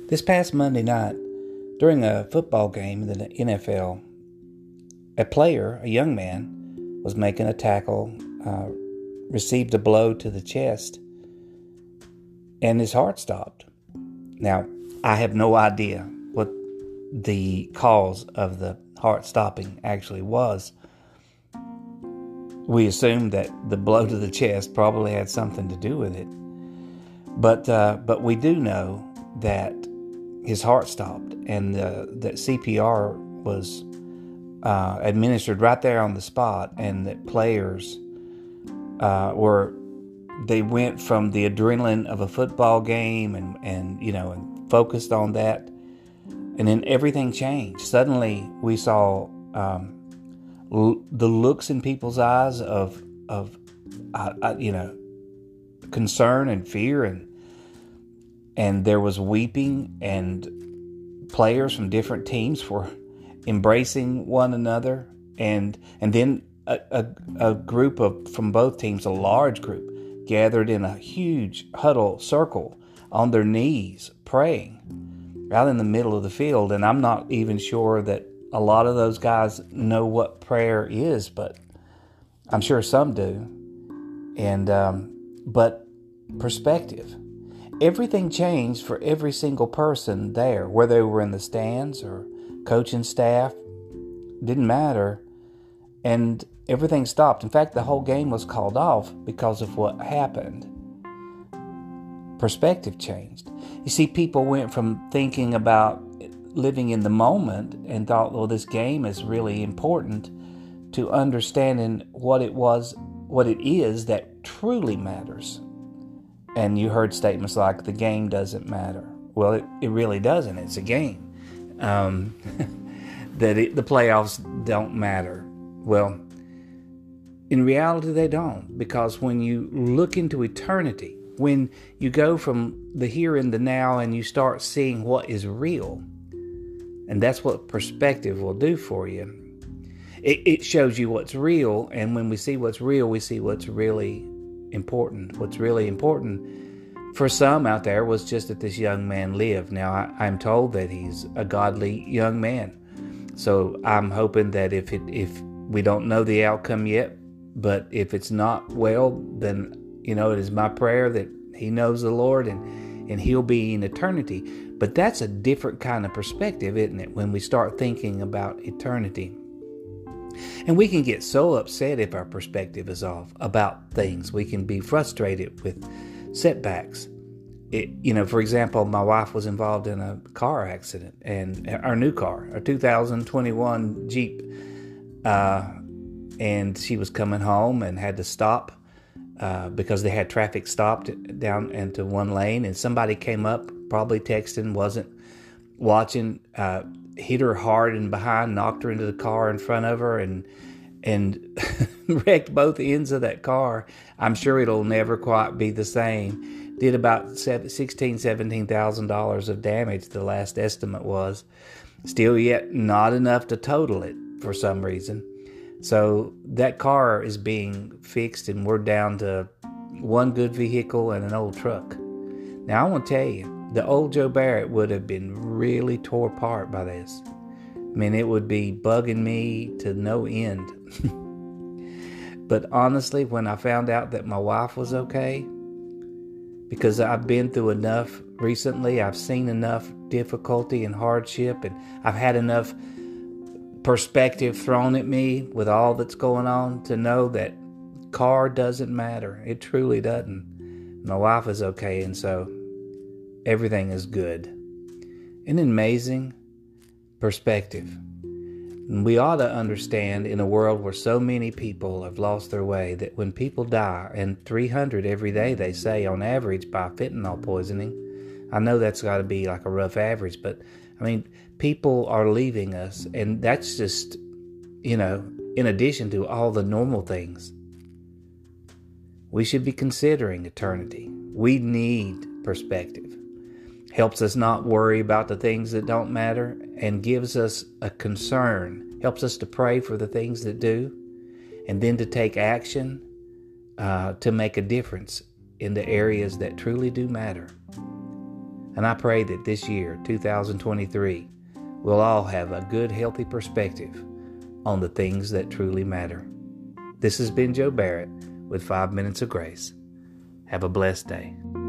This past Monday night, during a football game in the NFL, a player, a young man, was making a tackle, received a blow to the chest, and his heart stopped. Now, I have no idea what the cause of the heart stopping actually was. We assumed that the blow to the chest probably had something to do with it. But we do know that his heart stopped, and that CPR was administered right there on the spot, and that players they went from the adrenaline of a football game and focused on that, and then everything changed. Suddenly we saw the looks in people's eyes of concern and fear, and there was weeping, and players from different teams were embracing one another, and then a group from both teams, a large group, gathered in a huge huddle circle on their knees praying right in the middle of the field. And I'm not even sure that a lot of those guys know what prayer is, but I'm sure some do. And but perspective. Everything changed for every single person there, whether they were in the stands or coaching staff. Didn't matter. And everything stopped. In fact, the whole game was called off because of what happened. Perspective changed. You see, people went from thinking about living in the moment and thought, well, this game is really important, to understanding what it is that truly matters. And you heard statements like, the game doesn't matter. Well, it really doesn't. It's a game. The playoffs don't matter. Well, in reality, they don't. Because when you look into eternity, when you go from the here and the now and you start seeing what is real, and that's what perspective will do for you. It shows you what's real, and when we see what's real, we see what's really important. What's really important for some out there was just that this young man lived. Now, I'm told that he's a godly young man. So I'm hoping that if we don't know the outcome yet, but if it's not well, then, it is my prayer that he knows the Lord and he'll be in eternity. But that's a different kind of perspective, isn't it, when we start thinking about eternity? And we can get so upset if our perspective is off about things. We can be frustrated with setbacks. For example, my wife was involved in a car accident, and our new car, a 2021 Jeep, and she was coming home and had to stop because they had traffic stopped down into one lane, and somebody came up, probably texting, wasn't watching, hit her hard in behind, knocked her into the car in front of her, and wrecked both ends of that car. I'm sure it'll never quite be the same. Did about $17,000 of damage, the last estimate was. Still yet not enough to total it for some reason. So that car is being fixed, and we're down to one good vehicle and an old truck. Now, I want to tell you, the old Joe Barrett would have been really tore apart by this. I mean, it would be bugging me to no end. But honestly, when I found out that my wife was okay, because I've been through enough recently, I've seen enough difficulty and hardship, and I've had enough perspective thrown at me with all that's going on to know that car doesn't matter. It truly doesn't. My wife is okay, and so everything is good. Isn't it amazing? Perspective. And we ought to understand, in a world where so many people have lost their way, that when people die, and 300 every day they say on average by fentanyl poisoning, I know that's got to be like a rough average, but I mean, people are leaving us, and that's just, in addition to all the normal things. We should be considering eternity. We need perspective. Helps us not worry about the things that don't matter, and gives us a concern. Helps us to pray for the things that do, and then to take action to make a difference in the areas that truly do matter. And I pray that this year, 2023, we'll all have a good, healthy perspective on the things that truly matter. This has been Joe Barrett with 5 Minutes of Grace. Have a blessed day.